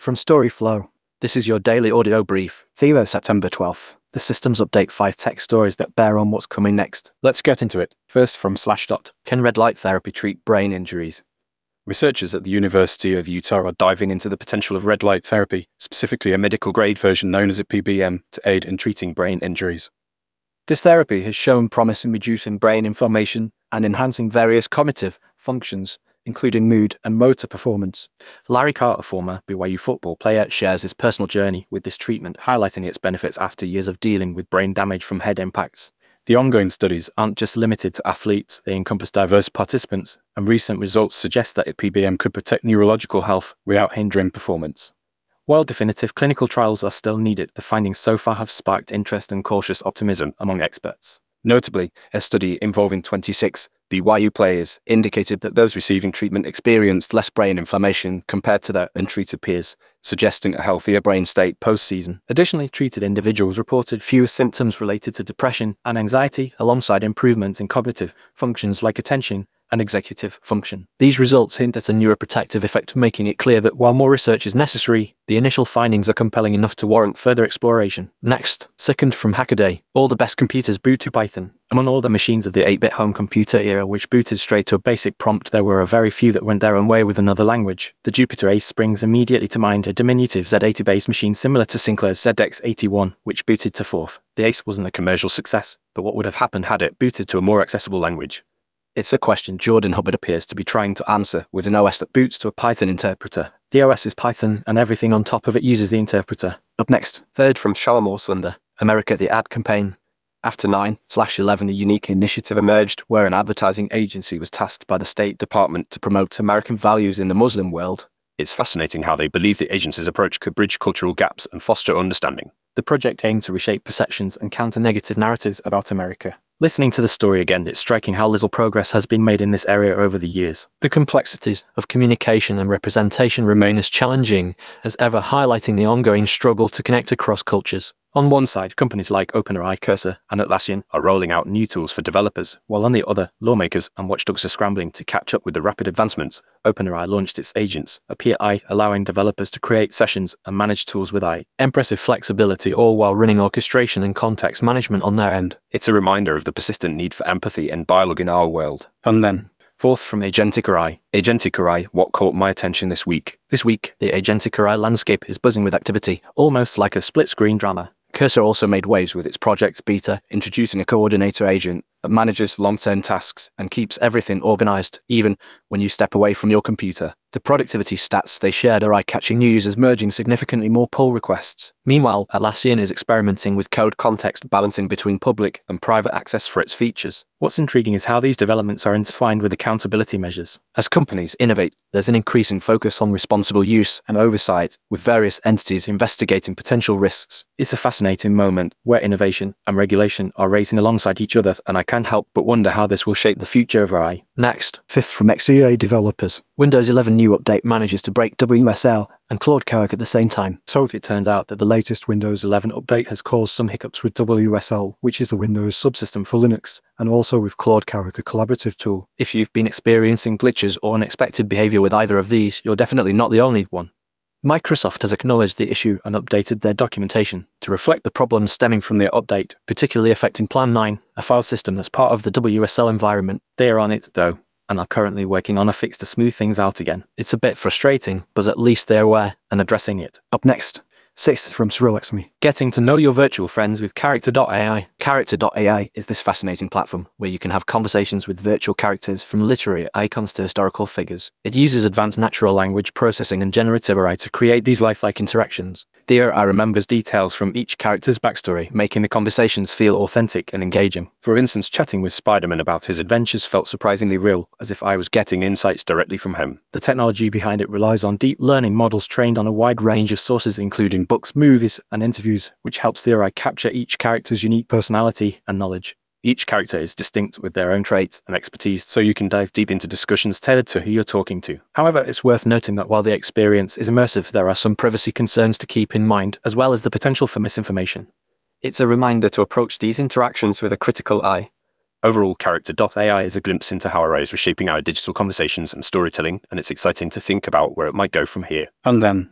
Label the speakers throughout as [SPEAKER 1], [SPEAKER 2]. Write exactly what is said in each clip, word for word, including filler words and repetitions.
[SPEAKER 1] From Storyflow, this is your daily audio brief, Thilo, September twelfth. The systems update five tech stories that bear on what's coming next. Let's get into it. First from Slashdot. Can red light therapy treat brain injuries?
[SPEAKER 2] Researchers at the University of Utah are diving into the potential of red light therapy, specifically a medical-grade version known as a P B M, to aid in treating brain injuries.
[SPEAKER 1] This therapy has shown promise in reducing brain inflammation and enhancing various cognitive functions, including mood and motor performance. Larry Carter, former B Y U football player, shares his personal journey with this treatment, highlighting its benefits after years of dealing with brain damage from head impacts.
[SPEAKER 2] The ongoing studies aren't just limited to athletes, they encompass diverse participants, and recent results suggest that a P B M could protect neurological health without hindering performance. While definitive clinical trials are still needed, the findings so far have sparked interest and cautious optimism among experts.
[SPEAKER 1] Notably, a study involving twenty-six B Y U players indicated that those receiving treatment experienced less brain inflammation compared to their untreated peers, suggesting a healthier brain state post-season. Additionally, treated individuals reported fewer symptoms related to depression and anxiety, alongside improvements in cognitive functions like attention and executive function. These results hint at a neuroprotective effect, making it clear that while more research is necessary, the initial findings are compelling enough to warrant further exploration. Next, second from Hackaday. All the best computers boot to Python. Among all the machines of the eight-bit home computer era which booted straight to a basic prompt, there were a very few that went their own way with another language. The Jupyter Ace springs immediately to mind, a diminutive Z eighty-based machine similar to Sinclair's Z X eighty-one, which booted to fourth. The Ace wasn't a commercial success, but what would have happened had it booted to a more accessible language? It's a question Jordan Hubbard appears to be trying to answer with an O S that boots to a Python interpreter. The O S is Python, and everything on top of it uses the interpreter.
[SPEAKER 3] Up next, third from Shalom Sunder, America the Ad Campaign. After nine slash eleven, a unique initiative emerged where an advertising agency was tasked by the State Department to promote American values in the Muslim world.
[SPEAKER 2] It's fascinating how they believe the agency's approach could bridge cultural gaps and foster understanding.
[SPEAKER 1] The project aimed to reshape perceptions and counter negative narratives about America. Listening to the story again, it's striking how little progress has been made in this area over the years. The complexities of communication and representation remain as challenging as ever, highlighting the ongoing struggle to connect across cultures. On one side, companies like OpenAI, Cursor, and Atlassian are rolling out new tools for developers, while on the other, lawmakers and watchdogs are scrambling to catch up with the rapid advancements. OpenAI launched its agents, a P I allowing developers to create sessions and manage tools with A I. Impressive flexibility, all while running orchestration and context management on their end.
[SPEAKER 2] It's a reminder of the persistent need for empathy and dialogue in our world.
[SPEAKER 1] And then, fourth from Agentic A I. Agentic A I, what caught my attention this week? This week, the Agentic A I landscape is buzzing with activity, almost like a split-screen drama. Cursor also made waves with its Project Beta, introducing a coordinator agent that manages long-term tasks and keeps everything organized, even when you step away from your computer. The productivity stats they shared are eye-catching news, as merging significantly more pull requests. Meanwhile, Atlassian is experimenting with code context balancing between public and private access for its features. What's intriguing is how these developments are intertwined with accountability measures. As companies innovate, there's an increasing focus on responsible use and oversight, with various entities investigating potential risks. It's a fascinating moment where innovation and regulation are racing alongside each other, and I can't help but wonder how this will shape the future of A I. Next, fifth from X E A developers. Windows eleven new update manages to break W S L and Claude Code at the same time. So it turns out that the latest Windows eleven update has caused some hiccups with W S L, which is the Windows subsystem for Linux, and also with Claude Code, a collaborative tool. If you've been experiencing glitches or unexpected behavior with either of these, you're definitely not the only one. Microsoft has acknowledged the issue and updated their documentation to reflect the problems stemming from their update, particularly affecting Plan nine, a file system that's part of the W S L environment. They are on it, though, and are currently working on a fix to smooth things out again. It's a bit frustrating, but at least they're aware and addressing it. Up next, sixth from Cyrilexme. Getting to know your virtual friends with Character dot A I. Character dot A I is this fascinating platform where you can have conversations with virtual characters, from literary icons to historical figures. It uses advanced natural language processing and generative A I to create these lifelike interactions. The A I remembers details from each character's backstory, making the conversations feel authentic and engaging. For instance, chatting with Spider-Man about his adventures felt surprisingly real, as if I was getting insights directly from him. The technology behind it relies on deep learning models trained on a wide range of sources, including books, movies, and interviews, which helps the A I capture each character's unique personality and knowledge. Each character is distinct with their own traits and expertise, so you can dive deep into discussions tailored to who you're talking to. However, it's worth noting that while the experience is immersive, there are some privacy concerns to keep in mind, as well as the potential for misinformation.
[SPEAKER 3] It's a reminder to approach these interactions with a critical eye.
[SPEAKER 2] Overall, Character dot A I is a glimpse into how A I is reshaping our digital conversations and storytelling, and it's exciting to think about where it might go from here.
[SPEAKER 1] And then,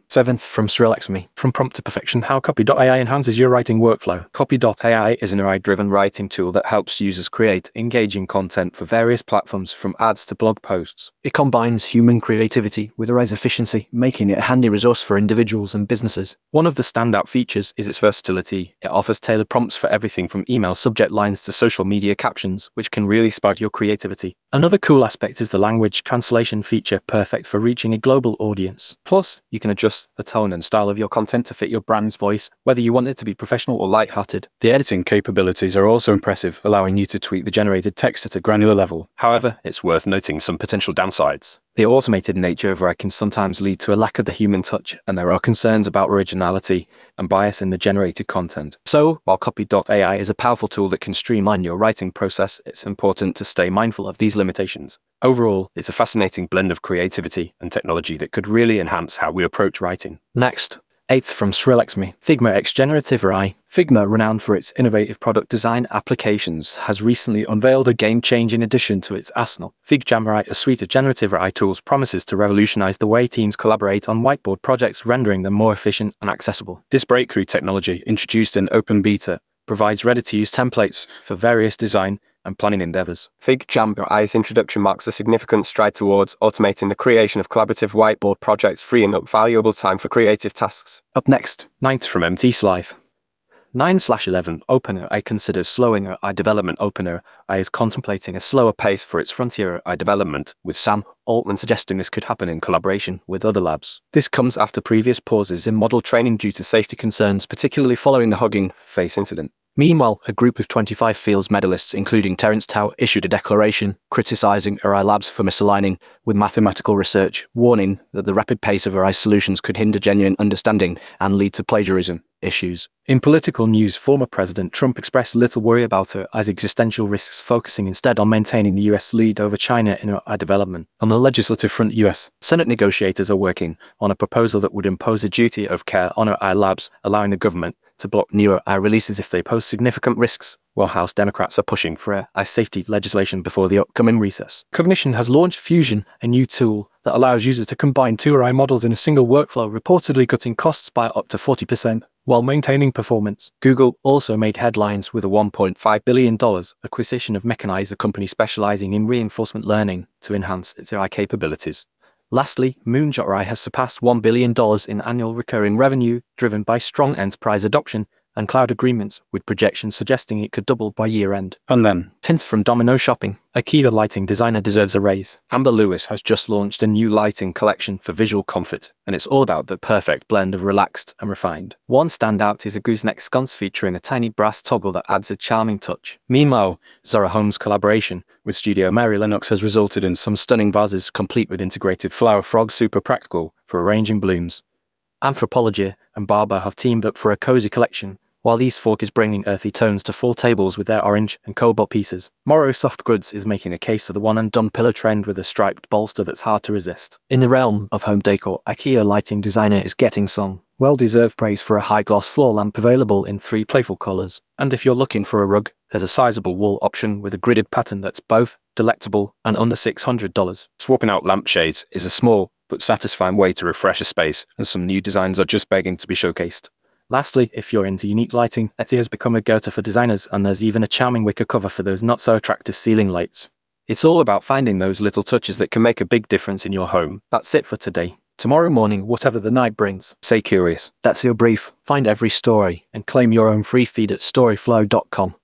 [SPEAKER 1] Seventh from Srilexmi.
[SPEAKER 2] From prompt to perfection, how Copy dot A I enhances your writing workflow.
[SPEAKER 1] Copy dot A I is an A I-driven writing tool that helps users create engaging content for various platforms, from ads to blog posts. It combines human creativity with A I's efficiency, making it a handy resource for individuals and businesses. One of the standout features is its versatility. It offers tailored prompts for everything from email subject lines to social media captions, which can really spark your creativity. Another cool aspect is the language translation feature, perfect for reaching a global audience. Plus, you can adjust the tone and style of your content to fit your brand's voice, whether you want it to be professional or light-hearted.
[SPEAKER 2] The editing capabilities are also impressive, allowing you to tweak the generated text at a granular level.
[SPEAKER 1] However, it's worth noting some potential downsides. The automated nature of A I can sometimes lead to a lack of the human touch, and there are concerns about originality and bias in the generated content. So, while Copy dot A I is a powerful tool that can streamline your writing process, it's important to stay mindful of these limitations. Overall, it's a fascinating blend of creativity and technology that could really enhance how we approach writing. Next, eighth from Srilexmi. Figma X Generative A I. Figma, renowned for its innovative product design applications, has recently unveiled a game-changing addition to its arsenal. FigJam, a suite of generative A I tools, promises to revolutionize the way teams collaborate on whiteboard projects, rendering them more efficient and accessible.
[SPEAKER 2] This breakthrough technology, introduced in open beta,
[SPEAKER 1] provides ready-to-use templates for various design and planning endeavors.
[SPEAKER 3] FigJam A I's introduction marks a significant stride towards automating the creation of collaborative whiteboard projects, freeing up valuable time for creative tasks.
[SPEAKER 1] Up next, ninth from M T Slive. nine slash eleven OpenAI considers slowing A I development. OpenAI is contemplating a slower pace for its frontier A I development, with Sam Altman suggesting this could happen in collaboration with other labs. This comes after previous pauses in model training due to safety concerns, particularly following the Hugging Face incident. Meanwhile, a group of twenty-five Fields medalists, including Terence Tao, issued a declaration criticizing A I labs for misaligning with mathematical research, warning that the rapid pace of A I solutions could hinder genuine understanding and lead to plagiarism issues.
[SPEAKER 2] In political news, former President Trump expressed little worry about A I's existential risks, focusing instead on maintaining the U S lead over China in A I development.
[SPEAKER 1] On the legislative front, U S Senate negotiators are working on a proposal that would impose a duty of care on A I labs, allowing the government to block new A I releases if they pose significant risks, while House Democrats are pushing for A I safety legislation before the upcoming recess. Cognition has launched Fusion, a new tool that allows users to combine two A I models in a single workflow, reportedly cutting costs by up to forty percent, while maintaining performance. Google also made headlines with a one point five billion dollars acquisition of Mechanize, a company specializing in reinforcement learning, to enhance its A I capabilities. Lastly, Moonshot A I has surpassed one billion dollars in annual recurring revenue, driven by strong enterprise adoption and cloud agreements, with projections suggesting it could double by year-end.
[SPEAKER 2] And then,
[SPEAKER 1] tenth from Domino Shopping. A Kiva lighting designer deserves a raise. Amber Lewis has just launched a new lighting collection for visual comfort, and it's all about the perfect blend of relaxed and refined. One standout is a gooseneck sconce featuring a tiny brass toggle that adds a charming touch. Meanwhile, Zara Home's collaboration with Studio Mary Lennox has resulted in some stunning vases, complete with integrated flower frogs, super practical for arranging blooms. Anthropology and Barber have teamed up for a cozy collection, while East Fork is bringing earthy tones to full tables with their orange and cobalt pieces. Morrow Soft Goods is making a case for the one-and-done pillow trend with a striped bolster that's hard to resist. In the realm of home decor, IKEA lighting designer is getting some well-deserved praise for a high-gloss floor lamp available in three playful colors. And if you're looking for a rug, there's a sizable wool option with a gridded pattern that's both delectable and under six hundred dollars.
[SPEAKER 2] Swapping out lampshades is a small but satisfying way to refresh a space, and some new designs are just begging to be showcased.
[SPEAKER 1] Lastly, if you're into unique lighting, Etsy has become a go-to for designers, and there's even a charming wicker cover for those not-so-attractive ceiling lights. It's all about finding those little touches that can make a big difference in your home. That's it for today. Tomorrow morning, whatever the night brings,
[SPEAKER 2] stay curious.
[SPEAKER 1] That's your brief. Find every story and claim your own free feed at storyflow dot com.